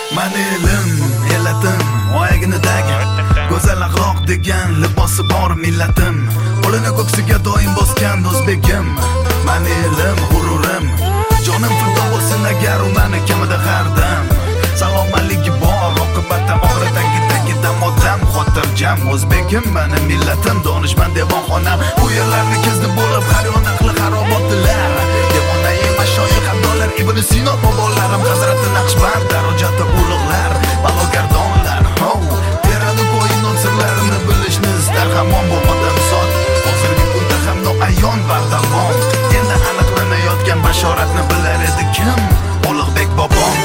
Mani elim, ellatim, oyaginidagi go'zal axloq degan libosi bor millatim. Qo'lini ko'ksiga doim bosgan o'zbegim. Mani elim, g'ururim, jonim fido bo'lsin agar u meni kamida hardam. Salomatligi bor, oqibatda oxiratdagidan odam xotirjam. O'zbegim meni millatim, donishmand devonxonam. Bu yerlarni kezdi bo'lib har yoq naqli xarobotdilar. Devonai mashoyix abdollar, Ibn Sino bobolarim, Hazrati Naqshband darajada ulug'lar, balogardonlar. Terani ko'yinning sirlarini bilishni istar hamon bu odam zot. Hozirgi kunda ham noayon bardavom. Endi aniqlanayotgan bashoratni bilar edi kim? Ulug'bek bobom.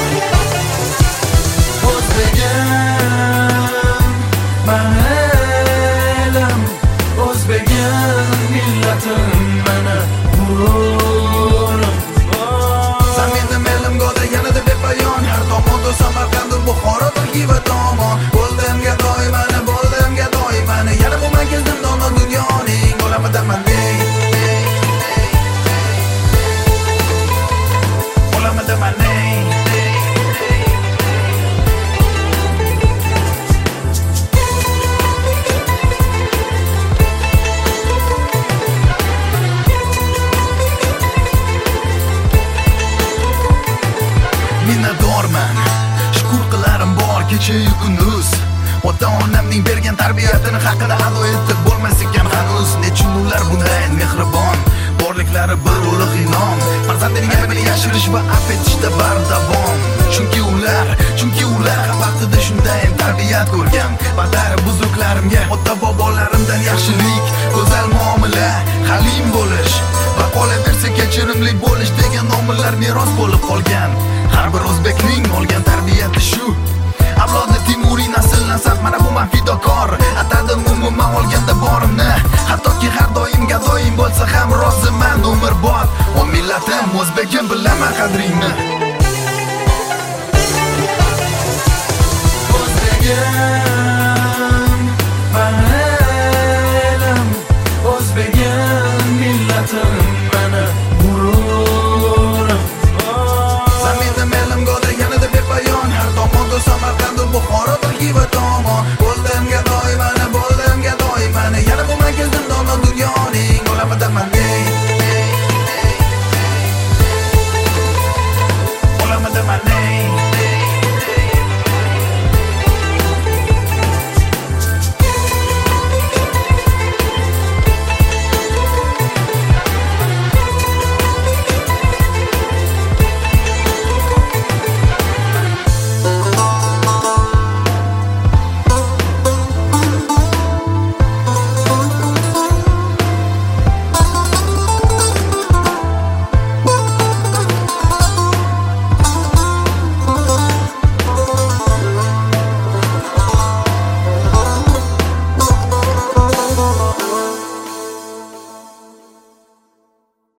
O'zbegim, mani elim, o'zbegim, millatim, mana g'ururim. Zamindim elim go'da yanada bepayon, har tomonda Samarqand, Buxoro, Xiva tomon. Bo'ldim gadoy mani, bo'ldim gadoy mani, yana bu kezdim dono dunyoning olamidaman. Olamidaman. Minnatdorman, shukur qilarim bor kecha-yu kunduz. Ota-onamning bergan tarbiyatini haqida ado etib bo'lmas ekan hanuz. Nechun ular bunday mehribon, borliklari bir ulug' inom. Farzandining aybini yashirish va afv etishda bardavom. Chunki ular vaqtida shunday tarbiyat ko'rgan. Badari buzuklarimga ota-bobolarimdan yaxshilik, go'zal muomala, halim bo'lish va qolaversa kechirimli bo'lish degan omillar meros bo'lib qolgan.